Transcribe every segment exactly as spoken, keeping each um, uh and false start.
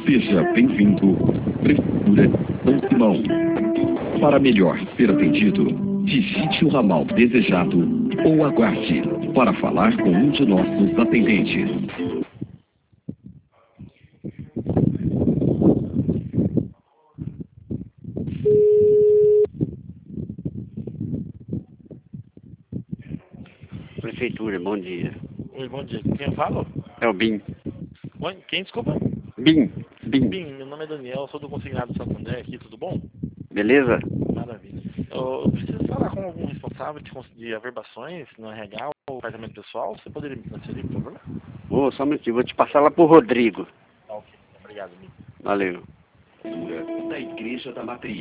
Seja bem-vindo, Prefeitura de São Simão. Para melhor ser atendido, digite o ramal desejado ou aguarde para falar com um de nossos atendentes. Prefeitura, bom dia. Oi, bom dia. Quem eu falo? É o Bim. Oi, quem, desculpa? Bim. Bim. Bim, meu nome é Daniel, sou do Consignado Santander aqui, tudo bom? Beleza? Maravilha. Eu, eu preciso falar com algum responsável de, cons- de averbações no R H ou apartamento pessoal. Você poderia me transferir, por favor? Ô, só um minutinho, vou te passar lá pro Rodrigo. Ah, ok. Obrigado, Bim. Valeu. Da Igreja da Matriz.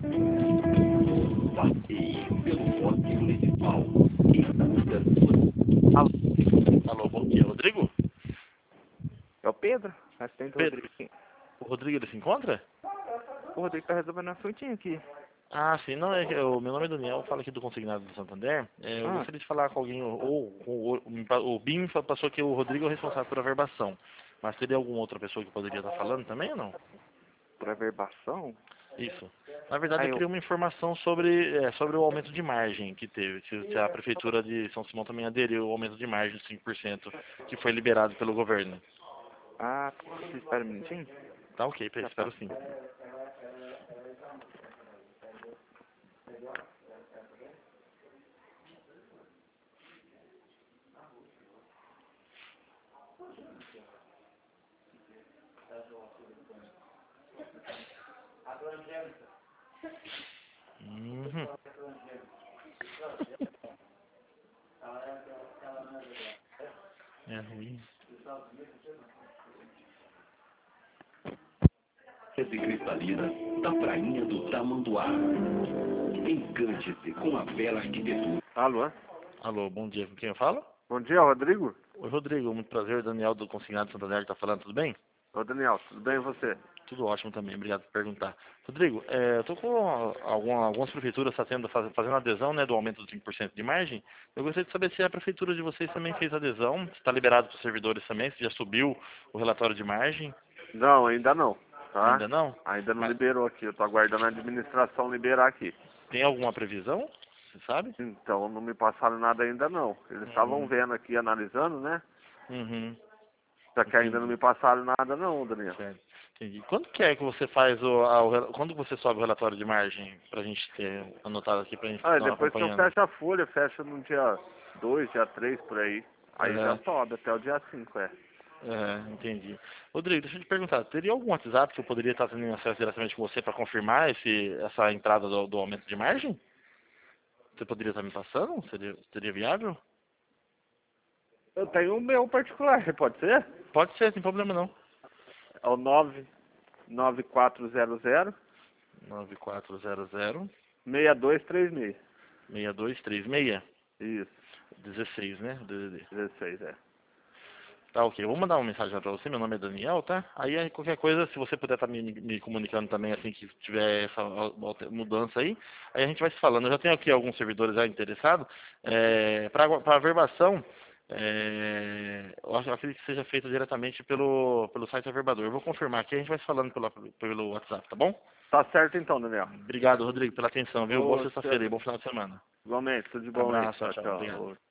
Passeie pelo bosque municipal e curta sua... Alô, Alô, bom dia. Rodrigo? É o Pedro, assistente do Pedro. Rodrigo. O Rodrigo, ele se encontra? O Rodrigo tá resolvendo um assuntinho aqui. Ah, sim. Não, é que o meu nome é Daniel, eu falo aqui do Consignado do Santander. É, eu Ah. gostaria gostaria de falar com alguém, ou, ou, ou o, o Bim me fa- passou que o Rodrigo é o responsável por averbação. Mas teria alguma outra pessoa que poderia estar falando também ou não? Por averbação? Isso. Na verdade, Ah, eu eu- queria uma informação sobre, é, sobre o aumento de margem que teve. Se, se a Prefeitura de São Simão também aderiu ao aumento de margem de cinco por cento que foi liberado pelo governo. Ah, você espera um minutinho? Tá ok, Pedro, espero sim. Uhum. É ruim. de cristalina da prainha do Tamanduá. Encante-se com a bela arquitetura. Alô? Alô, bom dia. Com quem eu falo? Bom dia, Rodrigo? Oi, Rodrigo. Muito prazer. Daniel do Consignado Santander tá falando. Tudo bem? Ô, Daniel, tudo bem e você? Tudo ótimo também. Obrigado por perguntar. Rodrigo, é, eu tô com alguma, algumas prefeituras tá tendo, faz- fazendo adesão, né, do aumento dos cinco por cento de margem. Eu gostaria de saber se a prefeitura de vocês também fez adesão, se está liberado para os servidores também, se já subiu o relatório de margem. Não, ainda não, tá? Ainda não? Ainda não Mas liberou aqui, eu tô aguardando a administração liberar aqui. tem alguma previsão? Você sabe? Então, não me passaram nada ainda não. Eles estavam Uhum. vendo aqui, analisando, né? Uhum. Só que ainda não me passaram nada não, Daniel. Certo. Entendi. Quando que é que você faz o, a, o rela- quando você sobe o relatório de margem pra gente ter anotado aqui pra gente Ah, estar depois que eu acompanhando? fecho a folha, fecho no dia dois, dia três por aí. Aí É. já sobe até o dia cinco, é. É, entendi. Rodrigo, deixa eu te perguntar, teria algum WhatsApp que eu poderia estar tendo acesso diretamente com você para confirmar esse, essa entrada do, do aumento de margem? Você poderia estar me passando? Seria, seria viável? Eu tenho o meu particular, pode ser? Pode ser, sem problema não. É o nove nove quatro zero zero nove quatro zero zero seis dois três seis. seis dois três seis. Isso, dezesseis, né? D D D. dezesseis, é. Tá, ok. Eu vou mandar uma mensagem lá pra você. Meu nome é Daniel, tá? Aí, aí qualquer coisa, se você puder estar me, me comunicando também assim que tiver essa alter- mudança aí, aí a gente vai se falando. Eu já tenho aqui alguns servidores já interessados. É, para para averbação, é, eu acho eu acredito que seja feita diretamente pelo, pelo site Averbador. Eu vou confirmar aqui, a gente vai se falando pelo, pelo WhatsApp, tá bom? Tá certo então, Daniel. Obrigado, Rodrigo, pela atenção, viu? Boa Ô, sexta-feira e bom final de semana. igualmente, tudo de bom aí. Abraço, tchau, tchau. Obrigado. Ô.